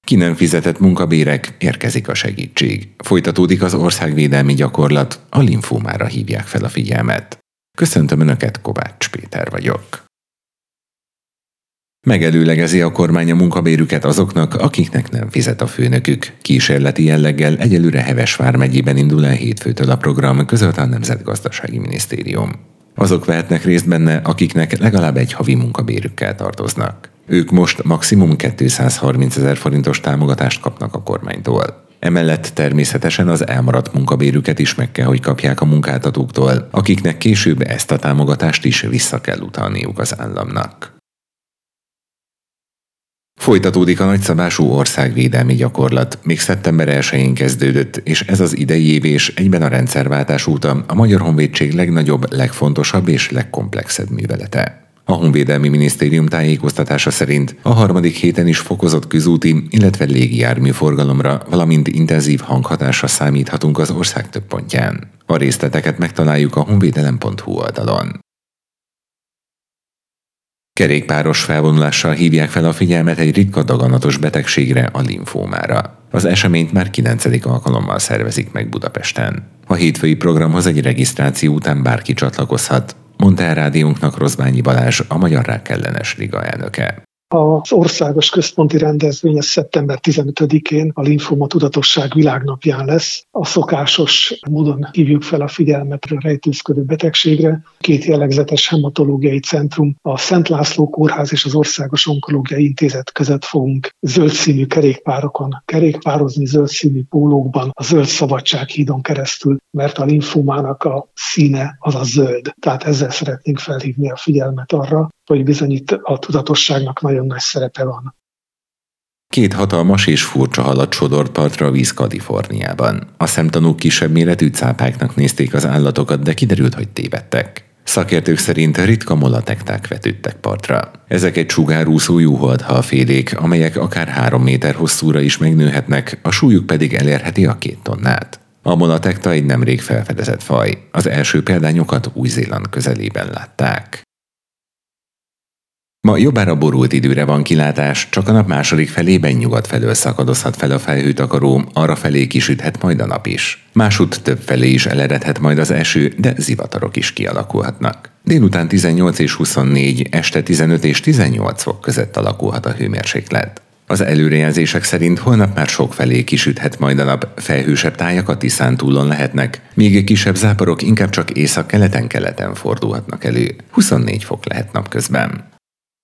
Ki nem fizetett munkabérek, érkezik a segítség. Folytatódik az országvédelmi gyakorlat, a linfómára hívják fel a figyelmet. Köszöntöm Önöket, Kovács Péter vagyok. Megelőlegezi a kormány a munkabérüket azoknak, akiknek nem fizet a főnökük. Kísérleti jelleggel egyelőre Hevesvár megyében indul el hétfőtől a program, közölte a Nemzetgazdasági Minisztérium. Azok vehetnek részt benne, akiknek legalább egy havi munkabérükkel tartoznak. Ők most maximum 230 000 forintos támogatást kapnak a kormánytól. Emellett természetesen az elmaradt munkabérüket is meg kell, hogy kapják a munkáltatóktól, akiknek később ezt a támogatást is vissza kell utalniuk az államnak. Folytatódik a nagyszabású országvédelmi gyakorlat. Még szeptember 1-én kezdődött, és ez az idei év és egyben a rendszerváltás óta a Magyar Honvédség legnagyobb, legfontosabb és legkomplexebb művelete. A Honvédelmi Minisztérium tájékoztatása szerint a harmadik héten is fokozott közúti, illetve légijármű forgalomra, valamint intenzív hanghatásra számíthatunk az ország több pontján. A részleteket megtaláljuk a honvédelem.hu oldalon. Kerékpáros felvonulással hívják fel a figyelmet egy ritka daganatos betegségre, a linfómára. Az eseményt már 9. alkalommal szervezik meg Budapesten. A hétfői programhoz egy regisztráció után bárki csatlakozhat, mondta el rádiónknak Rozbányi Balázs, a Magyar Rákellenes Liga elnöke. Az országos központi rendezvény szeptember 15-én a linfóma tudatosság világnapján lesz. A szokásos módon hívjuk fel a figyelmet a rejtőzködő betegségre. 2 jellegzetes hematológiai centrum, a Szent László Kórház és az Országos Onkológiai Intézet között fogunk zöld színű kerékpárokon kerékpározni, zöld színű pólókban, a Zöld Szabadsághídon keresztül, mert a linfómának a színe az a zöld. Tehát ezzel szeretnénk felhívni a figyelmet arra, hogy bizony itt a tudatosságnak nagyon nagy szerepe van. 2 hatalmas és furcsa halat sodort partra a víz Kaliforniában. A szemtanúk kisebb méretű cápáknak nézték az állatokat, de kiderült, hogy tévedtek. Szakértők szerint ritka molatekták vetődtek partra. Ezek egy sugárúszó juholdhalfélék, amelyek akár 3 méter hosszúra is megnőhetnek, a súlyuk pedig elérheti a 2 tonnát. A molatekta egy nemrég felfedezett faj. Az első példányokat Új-Zéland közelében látták. Ma jobbára borult időre van kilátás, csak a nap második felében nyugat felől szakadozhat fel a felhőtakaró, arra felé kisüthet majd a nap is. Másutt több felé is eleredhet majd az eső, de zivatarok is kialakulhatnak. Délután 18 és 24, este 15 és 18 fok között alakulhat a hőmérséklet. Az előrejelzések szerint holnap már sok felé kisüthet majd a nap, felhősebb tájak a Tiszántúlon lehetnek, míg kisebb záporok inkább csak észak-keleten-keleten fordulhatnak elő. 24 fok lehet napközben.